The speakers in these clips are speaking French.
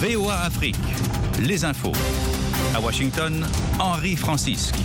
VOA Afrique, les infos. À Washington, Henri Francisque.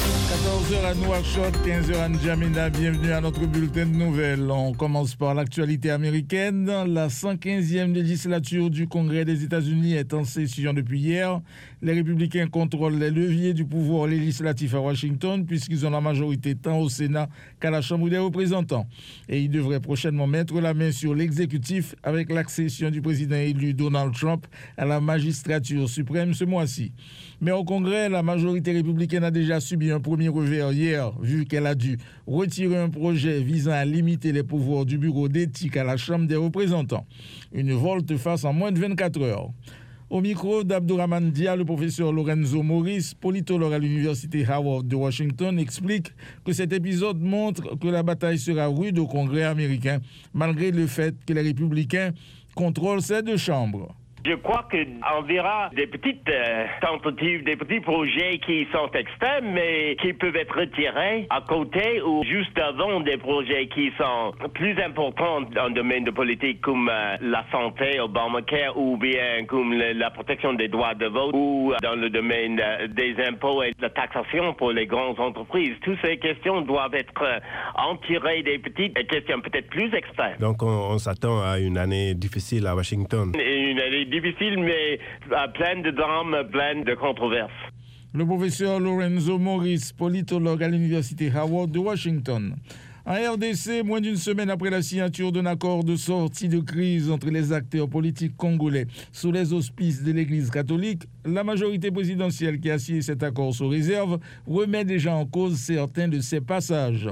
14h à Nouakchott, 15h à N'Djamena. Bienvenue à notre bulletin de nouvelles. On commence par l'actualité américaine. La 115e législature du Congrès des États-Unis est en session depuis hier. Les républicains contrôlent les leviers du pouvoir législatif à Washington puisqu'ils ont la majorité tant au Sénat qu'à la Chambre des représentants. Et ils devraient prochainement mettre la main sur l'exécutif avec l'accession du président élu Donald Trump à la magistrature suprême ce mois-ci. Mais au Congrès, la majorité républicaine a déjà subi un premier revers hier, vu qu'elle a dû retirer un projet visant à limiter les pouvoirs du bureau d'éthique à la Chambre des représentants. Une volte-face en moins de 24 heures. Au micro d'Abdourahmane Dia, le professeur Lorenzo Morris, politologue à l'université Howard de Washington, explique que cet épisode montre que la bataille sera rude au Congrès américain, malgré le fait que les républicains contrôlent ces deux chambres. Je crois qu'on verra des petites tentatives, des petits projets qui sont extrêmes, mais qui peuvent être retirés à côté ou juste avant des projets qui sont plus importants dans le domaine de politique comme la santé, Obamacare, ou bien comme la protection des droits de vote, ou dans le domaine des impôts et de la taxation pour les grandes entreprises. Toutes ces questions doivent être entirées des petites questions peut-être plus extrêmes. Donc on s'attend à une année difficile à Washington. Une année difficile, mais plein de drames, plein de controverses. Le professeur Lorenzo Morris, politologue à l'université Howard de Washington. En RDC, moins d'une semaine après la signature d'un accord de sortie de crise entre les acteurs politiques congolais sous les auspices de l'Église catholique, la majorité présidentielle qui a signé cet accord sous réserve remet déjà en cause certains de ses passages.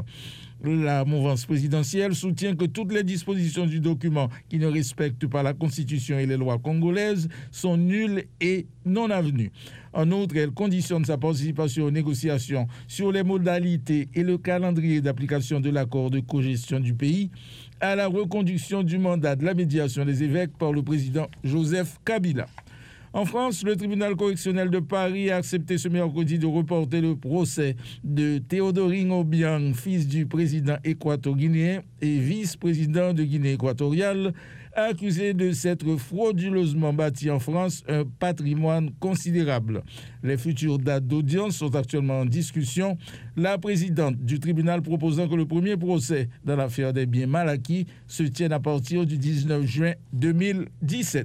La mouvance présidentielle soutient que toutes les dispositions du document qui ne respectent pas la Constitution et les lois congolaises sont nulles et non avenues. En outre, elle conditionne sa participation aux négociations sur les modalités et le calendrier d'application de l'accord de cogestion du pays à la reconduction du mandat de la médiation des évêques par le président Joseph Kabila. En France, le tribunal correctionnel de Paris a accepté ce mercredi de reporter le procès de Théodoring Obiang, fils du président équato-guinéen et vice-président de Guinée équatoriale, accusé de s'être frauduleusement bâti en France un patrimoine considérable. Les futures dates d'audience sont actuellement en discussion, la présidente du tribunal proposant que le premier procès dans l'affaire des biens mal acquis se tienne à partir du 19 juin 2017.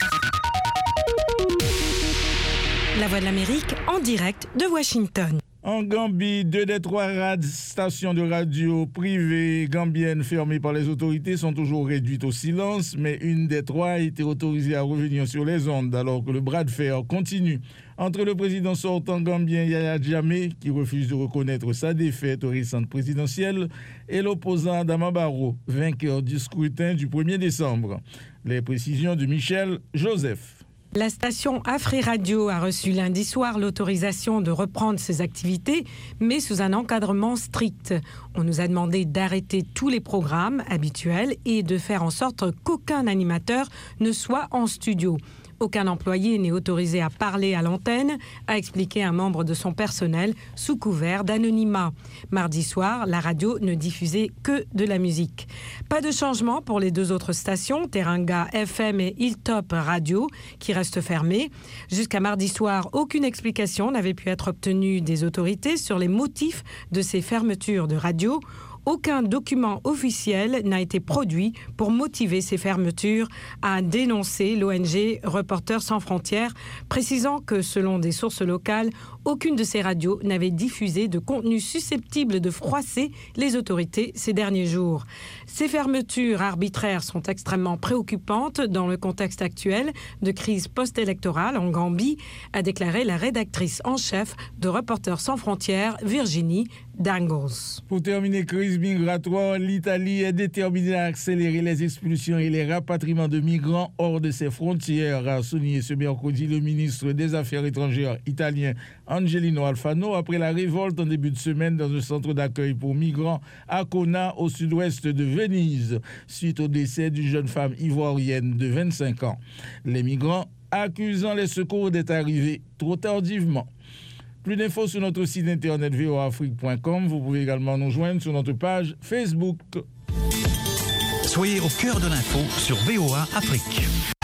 La Voix de l'Amérique en direct de Washington. En Gambie, 2 des 3 stations de radio privées gambiennes fermées par les autorités sont toujours réduites au silence, mais une des 3 a été autorisée à revenir sur les ondes alors que le bras de fer continue entre le président sortant gambien Yaya Jammeh, qui refuse de reconnaître sa défaite aux récentes présidentielles, et l'opposant Adama Barrow, vainqueur du scrutin du 1er décembre. Les précisions de Michel Joseph. La station Afri Radio a reçu lundi soir l'autorisation de reprendre ses activités, mais sous un encadrement strict. On nous a demandé d'arrêter tous les programmes habituels et de faire en sorte qu'aucun animateur ne soit en studio. Aucun employé n'est autorisé à parler à l'antenne, a expliqué un membre de son personnel sous couvert d'anonymat. Mardi soir, la radio ne diffusait que de la musique. Pas de changement pour les 2 autres stations, Teranga FM et Hilltop Radio, qui restent fermées. Jusqu'à mardi soir, aucune explication n'avait pu être obtenue des autorités sur les motifs de ces fermetures de radio. Aucun document officiel n'a été produit pour motiver ces fermetures, a dénoncé l'ONG Reporters sans frontières, précisant que, selon des sources locales, aucune de ces radios n'avait diffusé de contenu susceptible de froisser les autorités ces derniers jours. Ces fermetures arbitraires sont extrêmement préoccupantes dans le contexte actuel de crise post-électorale en Gambie, a déclaré la rédactrice en chef de Reporters sans frontières, Virginie Dangles. Pour terminer, crise migratoire, l'Italie est déterminée à accélérer les expulsions et les rapatriements de migrants hors de ses frontières, a souligné ce mercredi le ministre des Affaires étrangères italien Angelino Alfano après la révolte en début de semaine dans un centre d'accueil pour migrants à Kona, au sud-ouest de Venise, suite au décès d'une jeune femme ivoirienne de 25 ans. Les migrants accusant les secours d'être arrivés trop tardivement. Plus d'infos sur notre site internet voaafrique.com. Vous pouvez également nous joindre sur notre page Facebook. Soyez au cœur de l'info sur VOA Afrique.